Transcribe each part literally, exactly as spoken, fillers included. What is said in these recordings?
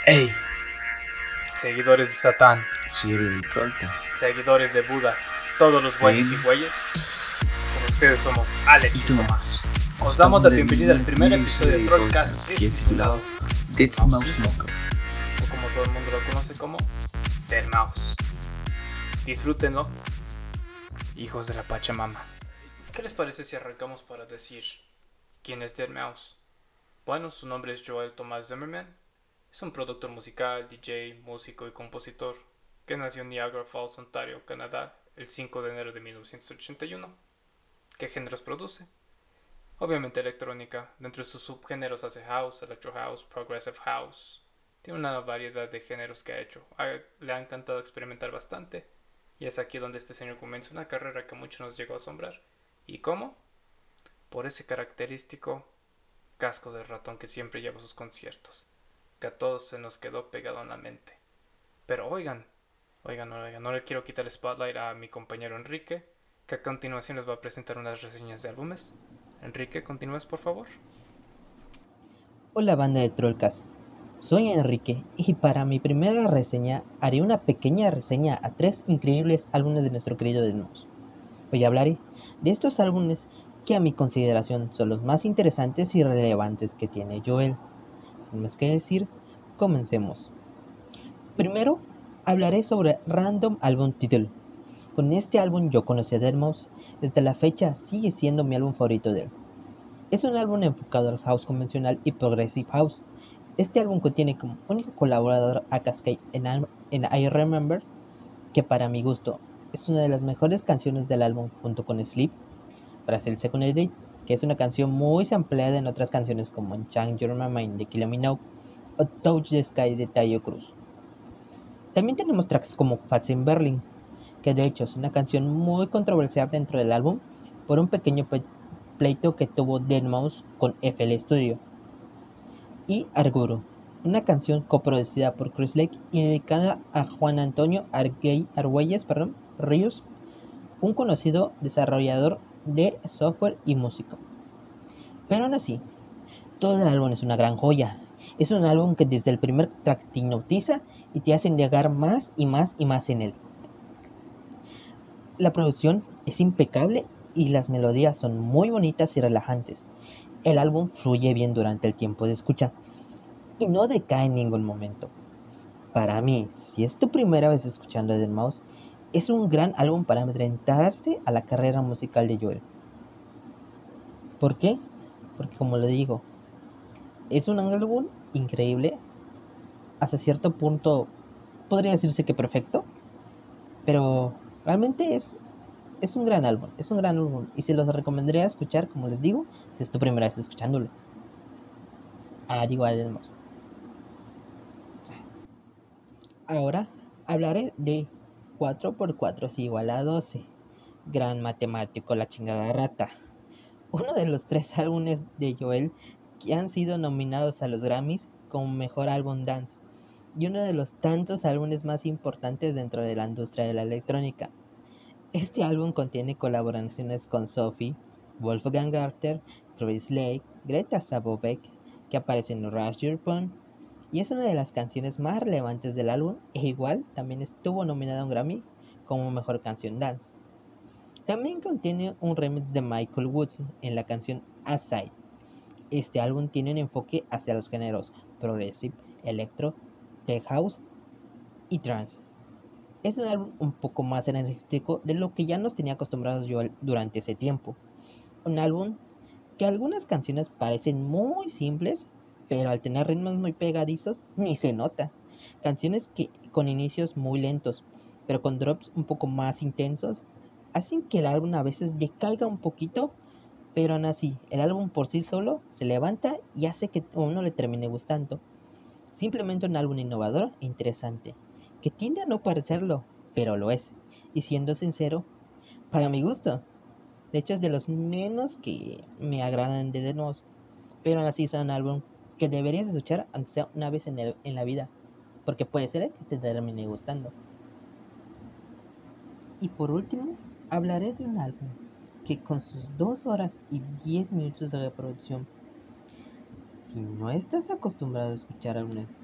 Hey, seguidores de Satán, Serial Trollcast, seguidores de Buda, todos los güeyes y güeyes, con ustedes somos Alex y Tomás. Os damos la bienvenida al primer episodio de Trollcast, que es titulado Dead Mouse cinco, o como todo el mundo lo conoce como Dead Mouse. Disfrútenlo, hijos de la Pachamama. ¿Qué les parece si arrancamos para decir quién es Dead Mouse? Bueno, su nombre es Joel Thomas Zimmerman. Es un productor musical, D J, músico y compositor que nació en Niagara Falls, Ontario, Canadá, el cinco de enero de mil novecientos ochenta y uno. ¿Qué géneros produce? Obviamente electrónica. Dentro de sus subgéneros hace house, electro house, progressive house. Tiene una variedad de géneros que ha hecho. Le ha encantado experimentar bastante. Y es aquí donde este señor comienza una carrera que mucho nos llegó a asombrar. ¿Y cómo? Por ese característico casco de ratón que siempre lleva a sus conciertos, que a todos se nos quedó pegado en la mente. Pero oigan, oigan, oigan, no le quiero quitar el spotlight a mi compañero Enrique, que a continuación les va a presentar unas reseñas de álbumes. Enrique, continúes por favor. Hola banda de Trollcast, soy Enrique y para mi primera reseña haré una pequeña reseña a tres increíbles álbumes de nuestro querido Dead Mouse. Hoy hablaré de estos álbumes que a mi consideración son los más interesantes y relevantes que tiene Joel. Sin más que decir, comencemos. Primero, hablaré sobre Random Album Title. Con este álbum yo conocí a Dead Mouse, desde la fecha sigue siendo mi álbum favorito de él. Es un álbum enfocado al house convencional y progressive house. Este álbum contiene como único colaborador a Cascade en, en I Remember, que para mi gusto es una de las mejores canciones del álbum junto con Sleep, Brazil Second Edit, que es una canción muy sampleada en otras canciones como en Change Your Mind de Kill Me Now o Touch the Sky de Tayo Cruz. También tenemos tracks como Fats in Berlin, que de hecho es una canción muy controversial dentro del álbum por un pequeño pe pleito que tuvo Dead Mouse con F L Studio, y Arguro, una canción coproducida por Chris Lake y dedicada a Juan Antonio Arguey, Argüelles perdón, Ríos, un conocido desarrollador de software y músico. Pero aún así, todo el álbum es una gran joya. Es un álbum que desde el primer track te hipnotiza y te hace indagar más y más y más en él. La producción es impecable y las melodías son muy bonitas y relajantes. El álbum fluye bien durante el tiempo de escucha y no decae en ningún momento. Para mí, si es tu primera vez escuchando Dead Mouse, es un gran álbum para adentrarse a la carrera musical de Joel. ¿Por qué? Porque como lo digo, es un álbum increíble, hasta cierto punto podría decirse que perfecto, pero realmente es, es un gran álbum, es un gran álbum y se los recomendaría escuchar, como les digo, si es tu primera vez escuchándolo. Ah, digo a Dead Mouse. Ahora hablaré de cuatro por cuatro es igual a doce. Gran matemático, la chingada rata. Uno de los tres álbumes de Joel que han sido nominados a los Grammys como mejor álbum dance. Y uno de los tantos álbumes más importantes dentro de la industria de la electrónica. Este álbum contiene colaboraciones con Sophie, Wolfgang Gartner, Chris Lake, Greta Sabovek, que aparece en Rush Your Phone, y es una de las canciones más relevantes del álbum e igual también estuvo nominada a un Grammy como mejor canción dance. También contiene un remix de Michael Woods en la canción Aside. Este álbum tiene un enfoque hacia los géneros progressive, electro, tech house y trance. Es un álbum un poco más energético de lo que ya nos tenía acostumbrados yo durante ese tiempo. Un álbum que algunas canciones parecen muy simples, pero al tener ritmos muy pegadizos ni se nota. Canciones que con inicios muy lentos, pero con drops un poco más intensos, hacen que el álbum a veces decaiga un poquito, pero aún así, el álbum por sí solo se levanta y hace que a uno le termine gustando. Simplemente un álbum innovador e interesante, que tiende a no parecerlo, pero lo es. Y siendo sincero, para mi gusto, de hecho es de los menos que me agradan de The Nose, pero aún así es un álbum que deberías escuchar aunque sea una vez en, el, en la vida, porque puede ser que te termine gustando. Y por último, hablaré de un álbum que con sus dos horas y diez minutos de reproducción, si no estás acostumbrado a escuchar álbumes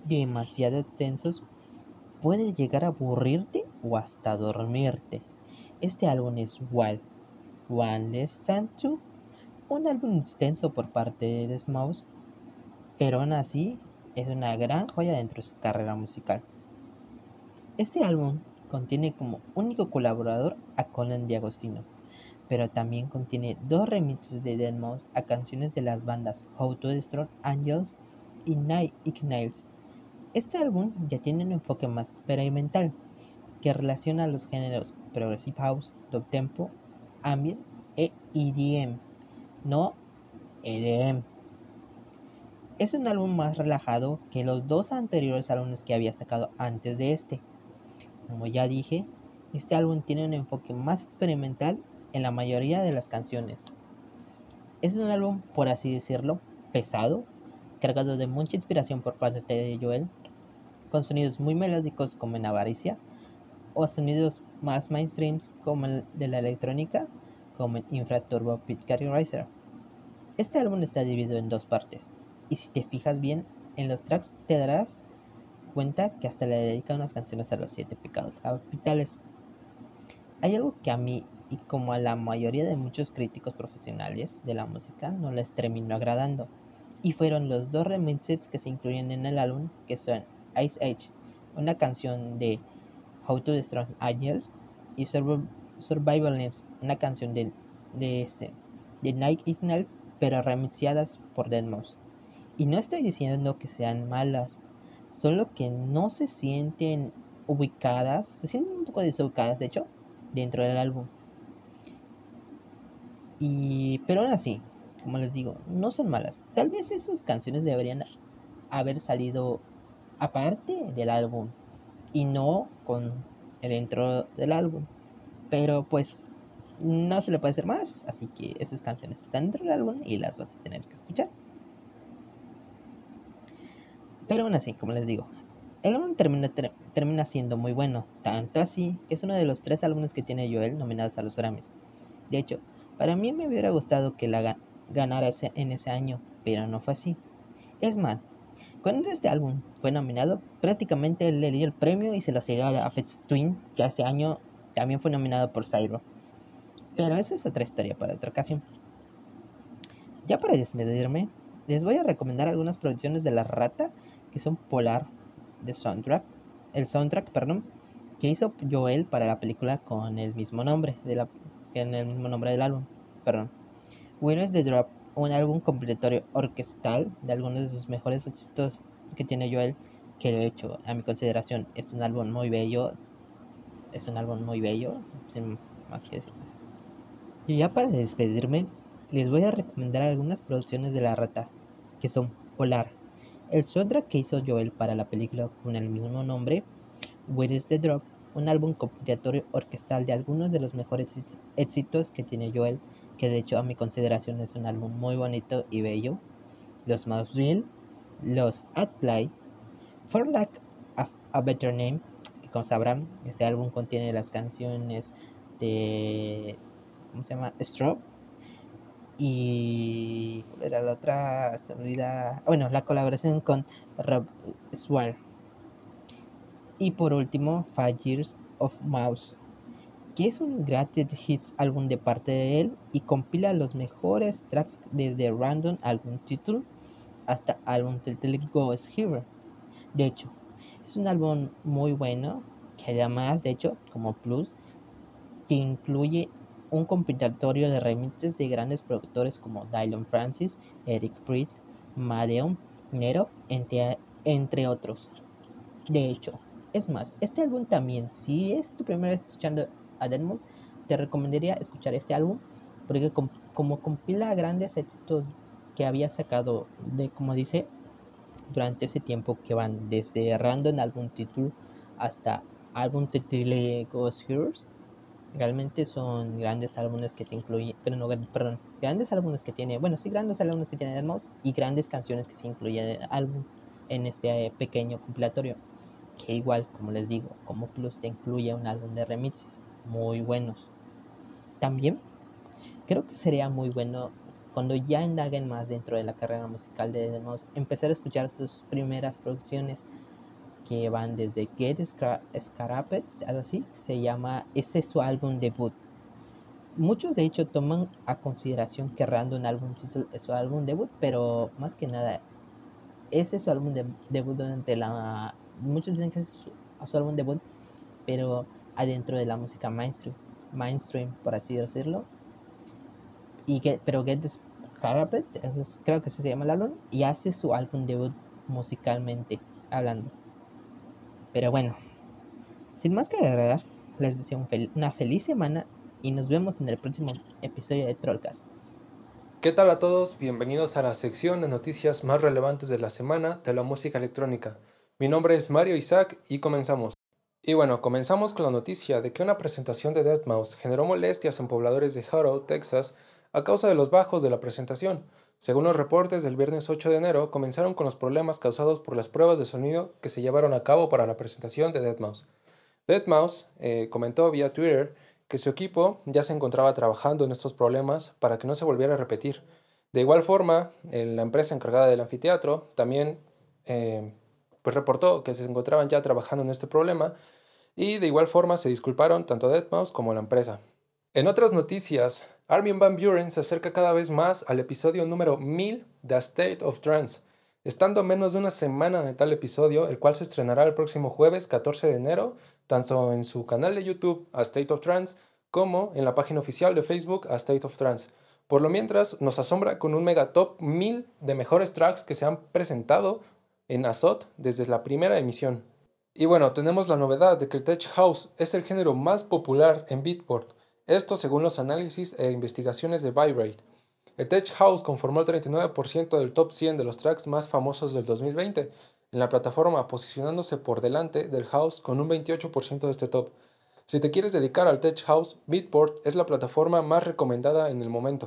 demasiado tensos, puede llegar a aburrirte o hasta dormirte. Este álbum es Wild One Less Than Two, un álbum extenso por parte de The Smiths, pero aún así es una gran joya dentro de su carrera musical. Este álbum contiene como único colaborador a Colin D'Agostino, pero también contiene dos remixes de deadmau five a canciones de las bandas How to Destroy Angels y Nine Inch Nails. Este álbum ya tiene un enfoque más experimental, que relaciona los géneros Progressive House, Tempo, Ambient e E D M, no E D M. Es un álbum más relajado que los dos anteriores álbumes que había sacado antes de este. Como ya dije, este álbum tiene un enfoque más experimental en la mayoría de las canciones. Es un álbum, por así decirlo, pesado, cargado de mucha inspiración por parte de Joel, con sonidos muy melódicos como en Avaricia, o sonidos más mainstreams como el de la electrónica, como en Infra Turbo Pit Carry Racer. Este álbum está dividido en dos partes, y si te fijas bien en los tracks te darás cuenta que hasta le dedica unas canciones a los siete pecados capitales. Hay algo que a mí, y como a la mayoría de muchos críticos profesionales de la música, no les terminó agradando, y fueron los dos remixes que se incluyen en el álbum, que son Ice Age, una canción de How to Destroy Angels, y Survival Names, una canción de, de este de Nine Inch Nails, pero remixadas por deadmau five. Y no estoy diciendo que sean malas, solo que no se sienten ubicadas, se sienten un poco desubicadas, de hecho, dentro del álbum. Y pero aún así, como les digo, no son malas. Tal vez esas canciones deberían haber salido aparte del álbum y no con el intro del álbum. Pero pues no se le puede hacer más, así que esas canciones están dentro del álbum y las vas a tener que escuchar. Pero aún así, como les digo, el álbum termina, ter- termina siendo muy bueno, tanto así que es uno de los tres álbumes que tiene Joel nominados a los Grammys. De hecho, para mí me hubiera gustado que la ga- ganara ese, en ese año, pero no fue así. Es más, cuando este álbum fue nominado, prácticamente le dio el premio y se lo cedió a Aphex Twin, que hace año también fue nominado por Cyro. Pero eso es otra historia para otra ocasión. Ya para despedirme, les voy a recomendar algunas producciones de La Rata que son Polar de soundtrack, el soundtrack, perdón, que hizo Joel para la película con el mismo nombre de la, en el mismo nombre del álbum, perdón. Where is the Drop, un álbum compilatorio orquestal de algunos de sus mejores éxitos que tiene Joel, que de hecho, a mi consideración, es un álbum muy bello, es un álbum muy bello, sin más que decir. Y ya para despedirme, les voy a recomendar algunas producciones de La Rata, que son Polar, el soundtrack que hizo Joel para la película con el mismo nombre, Where is the Drop, un álbum compilatorio orquestal de algunos de los mejores éxitos que tiene Joel, que de hecho a mi consideración es un álbum muy bonito y bello, Los Mouse Real, Los At Play, For Lack of a Better Name, que como sabrán, este álbum contiene las canciones de, ¿cómo se llama? Strobe, y ¿cuál era la otra? Se me olvida. Bueno, la colaboración con Rob Swire. Y por último, Five Years of Mouse, que es un Greatest Hits álbum de parte de él y compila los mejores tracks desde Random Album Title hasta álbum Title Ghost Hero. De hecho, es un álbum muy bueno que además, de hecho, como plus, que incluye un compilatorio de remixes de grandes productores como Dylan Francis, Eric Prydz, Madeon, Nero, entre, entre otros. De hecho, es más, este álbum también, si es tu primera vez escuchando a deadmau five, te recomendaría escuchar este álbum porque com- como compila grandes éxitos que había sacado de, como dice, durante ese tiempo que van desde Random Album Title hasta Album Title Ghost Heroes. Realmente son grandes álbumes que se incluyen, pero no, perdón, grandes álbumes que tiene, bueno, sí, grandes álbumes que tiene deadmau five y grandes canciones que se incluyen en el álbum, en este pequeño compilatorio, que igual, como les digo, como plus te incluye un álbum de remixes muy buenos. También creo que sería muy bueno cuando ya indaguen más dentro de la carrera musical de deadmau five empezar a escuchar sus primeras producciones que van desde Get Scra- Scrapped, algo así, se llama, ese es su álbum debut. Muchos de hecho toman a consideración que Random Album es su álbum debut, pero más que nada, ese es su álbum de- debut durante la... Muchos dicen que es su, a su álbum debut, pero adentro de la música mainstream, mainstream por así decirlo. Y que, pero Get Scrapped, eso es- creo que así se llama el álbum, y hace su álbum debut musicalmente hablando. Pero bueno, sin más que agregar, les deseo un fel- una feliz semana y nos vemos en el próximo episodio de Trollcast. ¿Qué tal a todos? Bienvenidos a la sección de noticias más relevantes de la semana de la música electrónica. Mi nombre es Mario Isaac y comenzamos. Y bueno, comenzamos con la noticia de que una presentación de deadmau five generó molestias en pobladores de Hutto, Texas, a causa de los bajos de la presentación. Según los reportes del viernes ocho de enero, comenzaron con los problemas causados por las pruebas de sonido que se llevaron a cabo para la presentación de deadmau five. deadmau five eh, comentó vía Twitter que su equipo ya se encontraba trabajando en estos problemas para que no se volviera a repetir. De igual forma, eh, la empresa encargada del anfiteatro también eh, pues reportó que se encontraban ya trabajando en este problema y de igual forma se disculparon tanto deadmau five como la empresa. En otras noticias, Armin van Buuren se acerca cada vez más al episodio número mil de A State of Trance, estando a menos de una semana de tal episodio, el cual se estrenará el próximo jueves catorce de enero, tanto en su canal de YouTube A State of Trance como en la página oficial de Facebook A State of Trance. Por lo mientras, nos asombra con un mega top mil de mejores tracks que se han presentado en A S O T desde la primera emisión. Y bueno, tenemos la novedad de que el Tech House es el género más popular en Beatport, esto según los análisis e investigaciones de Vibrate. El Tech House conformó el treinta y nueve por ciento del top cien de los tracks más famosos del dos mil veinte en la plataforma, posicionándose por delante del House con un veintiocho por ciento de este top. Si te quieres dedicar al Tech House, Beatport es la plataforma más recomendada en el momento.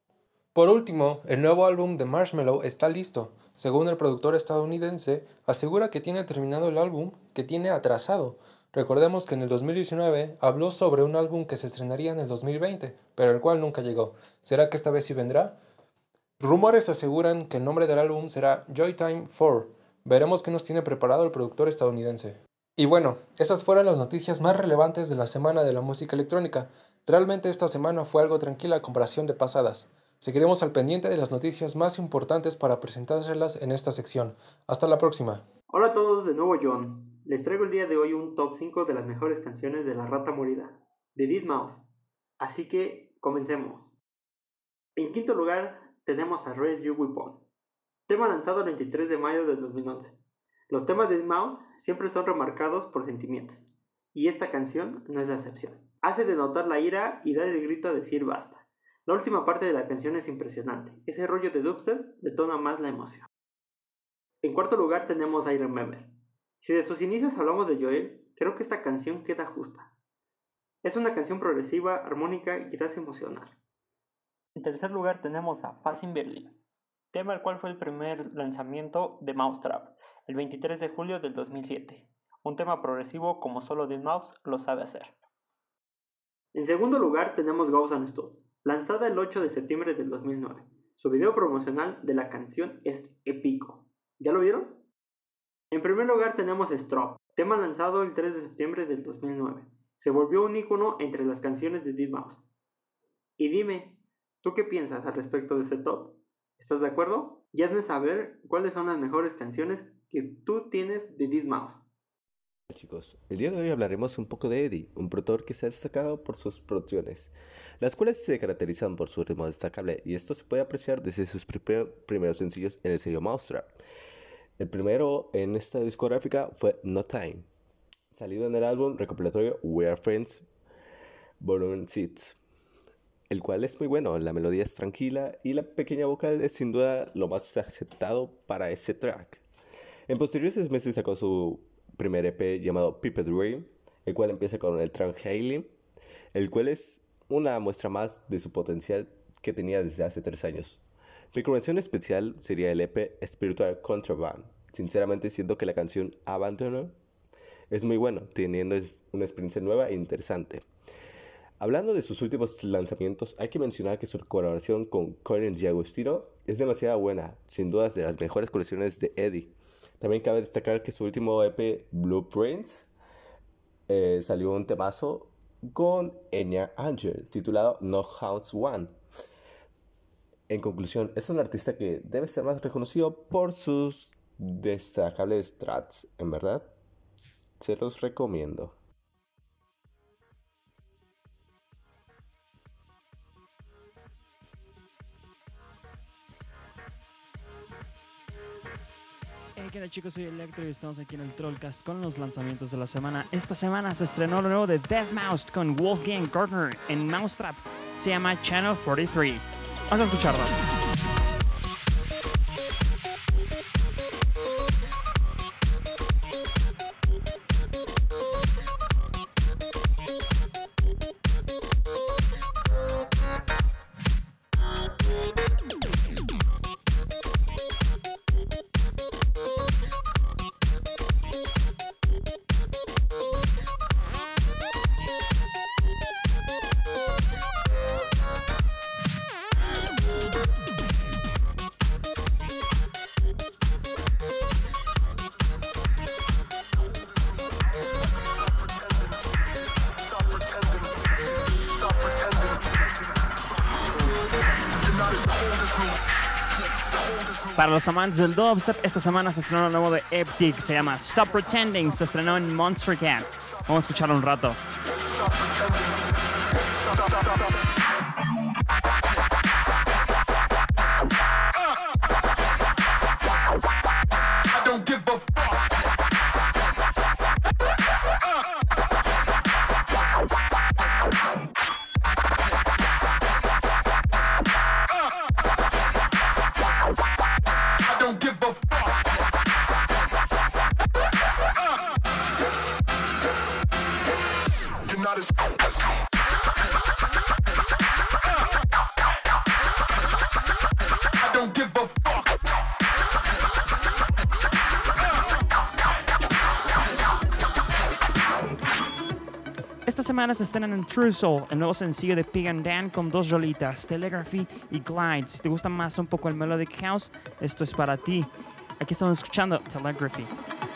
Por último, el nuevo álbum de Marshmello está listo. Según el productor estadounidense, asegura que tiene terminado el álbum que tiene atrasado. Recordemos que en el dos mil diecinueve habló sobre un álbum que se estrenaría en el dos mil veinte, pero el cual nunca llegó. ¿Será que esta vez sí vendrá? Rumores aseguran que el nombre del álbum será Joytime cuatro. Veremos qué nos tiene preparado el productor estadounidense. Y bueno, esas fueron las noticias más relevantes de la semana de la música electrónica. Realmente esta semana fue algo tranquila a comparación de pasadas. Seguiremos al pendiente de las noticias más importantes para presentárselas en esta sección. Hasta la próxima. Hola a todos, de nuevo John. Les traigo el día de hoy un top cinco de las mejores canciones de La Rata Morida, de deadmau five. Así que, comencemos. En quinto lugar, tenemos a Raise Your Weapon, tema lanzado el veintitrés de mayo del dos mil once. Los temas de deadmau five siempre son remarcados por sentimientos, y esta canción no es la excepción. Hace denotar la ira y dar el grito a decir basta. La última parte de la canción es impresionante, ese rollo de dubstep detona más la emoción. En cuarto lugar tenemos I Remember. Si de sus inicios hablamos de Joel, creo que esta canción queda justa. Es una canción progresiva, armónica y que te hace emocionar. En tercer lugar tenemos a Fast in Berlin, tema el cual fue el primer lanzamiento de Mousetrap, el veintitrés de julio del dos mil siete. Un tema progresivo como solo deadmau five lo sabe hacer. En segundo lugar tenemos Ghost and Stuff, lanzada el ocho de septiembre del dos mil nueve. Su video promocional de la canción es épico. ¿Ya lo vieron? En primer lugar tenemos Strobe, tema lanzado el tres de septiembre del dos mil nueve. Se volvió un ícono entre las canciones de deadmau five. Y dime, ¿tú qué piensas al respecto de este top? ¿Estás de acuerdo? Y hazme saber cuáles son las mejores canciones que tú tienes de deadmau five. Hola chicos, el día de hoy hablaremos un poco de Eddie, un productor que se ha destacado por sus producciones, las cuales se caracterizan por su ritmo destacable, y esto se puede apreciar desde sus primer, primeros sencillos en el sello Mousetrap. El primero en esta discográfica fue No Time, salido en el álbum recopilatorio We Are Friends Volume seis, el cual es muy bueno, la melodía es tranquila y la pequeña vocal es sin duda lo más aceptado para ese track. En posteriores meses sacó su primer E P llamado Piped Dream, el cual empieza con el track Hailing, el cual es una muestra más de su potencial que tenía desde hace tres años. Mi recomendación especial sería el E P Spiritual Contraband. Sinceramente siento que la canción Abandono es muy buena, teniendo una experiencia nueva e interesante. Hablando de sus últimos lanzamientos, hay que mencionar que su colaboración con Cohen y Agostino es demasiado buena, sin dudas de las mejores colecciones de Eddie. También cabe destacar que su último E P, Blueprints, eh, salió un temazo con Enya Angel, titulado No House One. En conclusión, es un artista que debe ser más reconocido por sus destacables tracks, en verdad, se los recomiendo. Hey, ¿qué tal, chicos? Soy Electro y estamos aquí en el Trollcast con los lanzamientos de la semana. Esta semana se estrenó lo nuevo de deadmau five con Wolfgang Gartner en Mousetrap. Se llama Channel cuarenta y tres. Vamos a escucharlo. Para los amantes del dubstep, esta semana se estrenó lo nuevo de Eptic, se llama Stop Pretending, se estrenó en Monster Cat. Vamos a escucharlo un rato. Esta semana se estrenan en True Soul el nuevo sencillo de Pig and Dan con dos rolitas, Telegraphy y Glide. Si te gusta más un poco el melodic house, esto es para ti. Aquí estamos escuchando Telegraphy.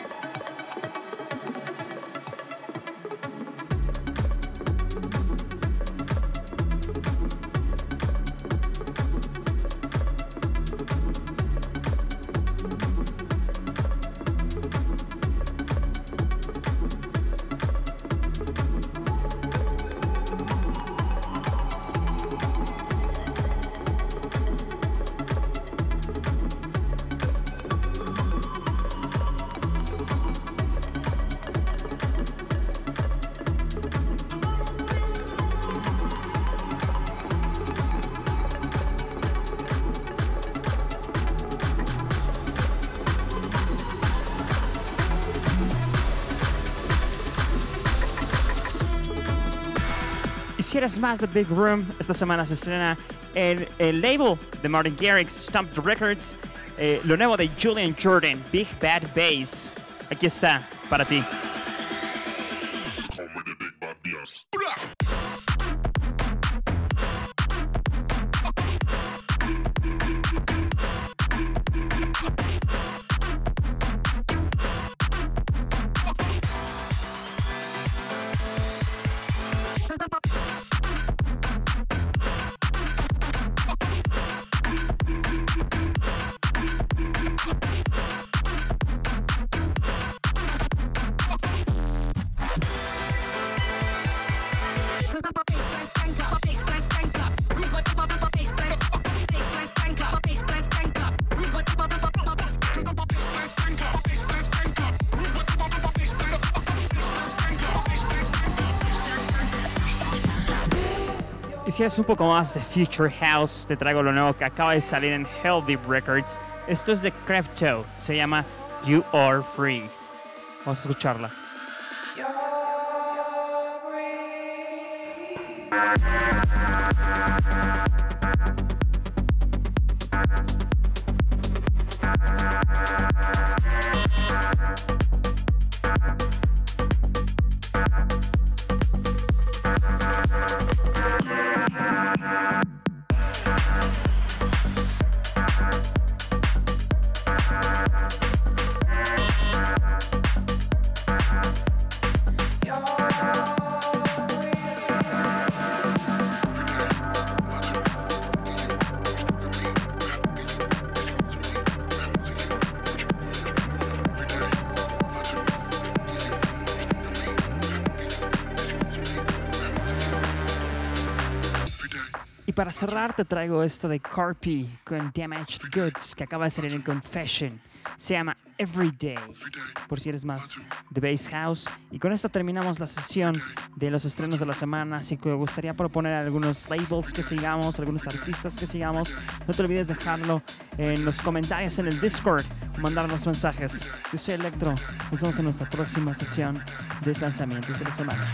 Y si eres más de Big Room, esta semana se estrena el, el label de Martin Garrix, Stomp Records, eh, lo nuevo de Julian Jordan, Big Bad Bass. Aquí está, para ti. Y si eres un poco más de Future House, te traigo lo nuevo que acaba de salir en Hell Deep Records. Esto es de Crypto, se llama You Are Free. Vamos a escucharla. para cerrar te traigo esto de Carpi con Damaged Goods que acaba de salir en Confession. Se llama Everyday, por si eres más de Bass House. Y con esto terminamos la sesión de los estrenos de la semana. Así que me gustaría proponer algunos labels que sigamos, algunos artistas que sigamos. No te olvides dejarlo en los comentarios en el Discord o mandarnos mensajes. Yo soy Electro. Nos vemos en nuestra próxima sesión de lanzamientos de la semana.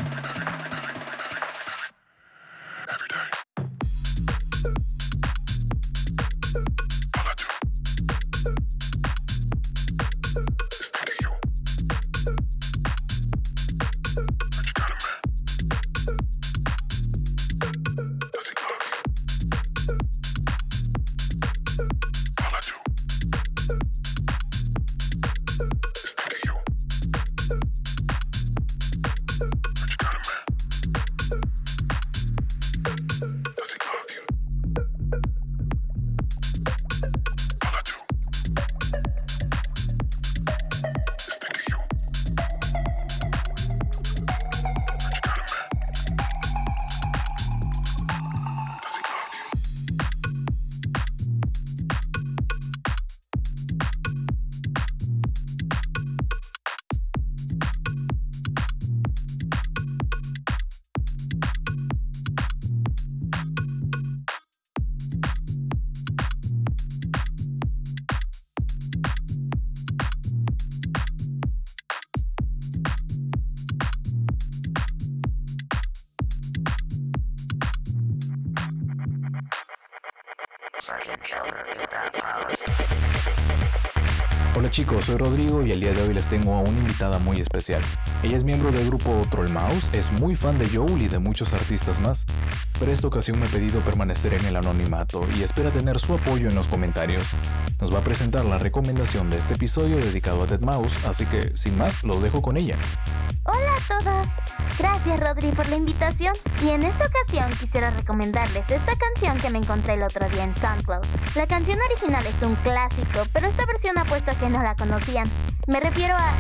Hola chicos, soy Rodrigo y el día de hoy les tengo a una invitada muy especial. Ella es miembro del grupo Troll Mouse, es muy fan de Joel y de muchos artistas más, pero esta ocasión me ha pedido permanecer en el anonimato y espera tener su apoyo en los comentarios. Nos va a presentar la recomendación de este episodio dedicado a deadmau5, así que sin más los dejo con ella. Hola a todos, gracias Rodri por la invitación y en esta ocasión quisiera recomendarles esta canción que me encontré el otro día en SoundCloud. La canción original es un clásico, pero esta versión apuesto a que no la conocían. Me refiero a...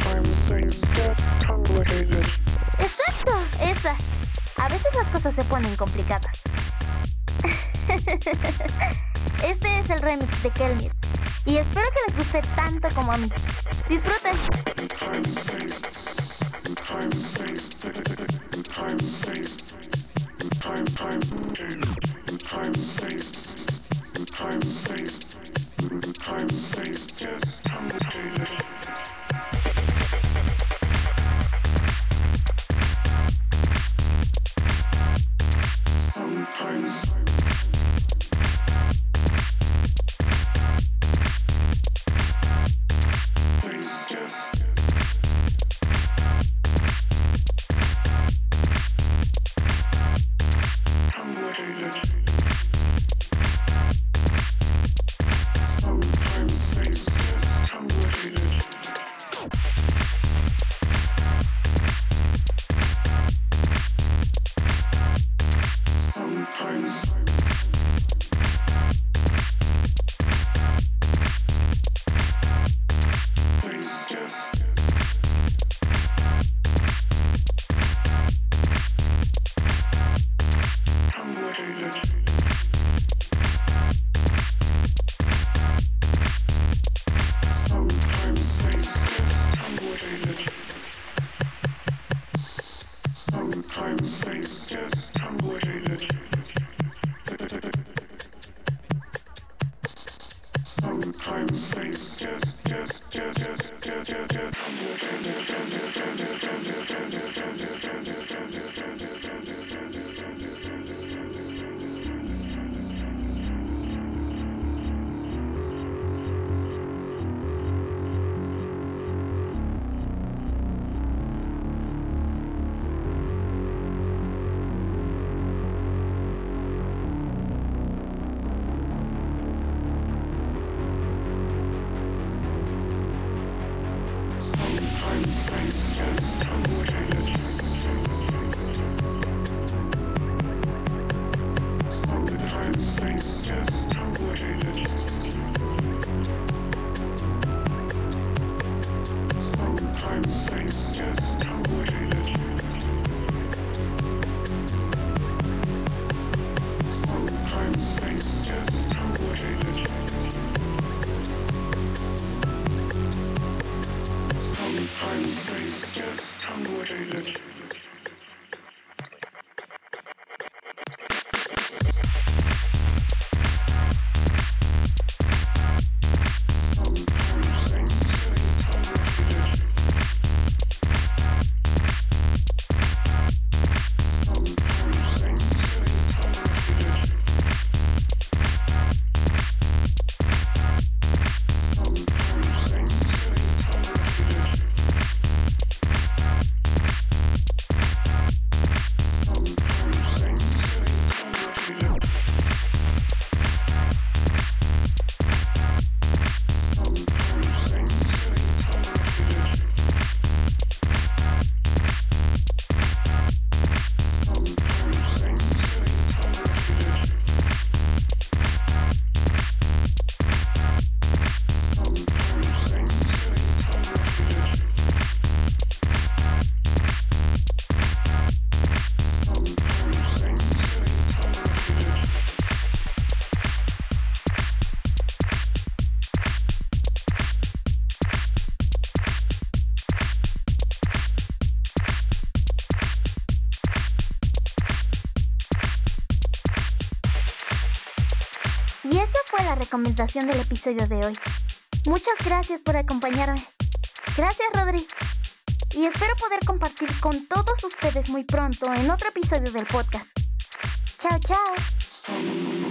Exacto, esa. A veces las cosas se ponen complicadas. Este es el remix de Kelmir y espero que les guste tanto como a mí. Disfruten. Time, space, time, space, time, time, time, space, time, space, time, space, just complicated. Sometimes. Things just. Sometimes Y esa fue la recomendación del episodio de hoy. Muchas gracias por acompañarme. Gracias, Rodri. Y espero poder compartir con todos ustedes muy pronto en otro episodio del podcast. Chao, chao.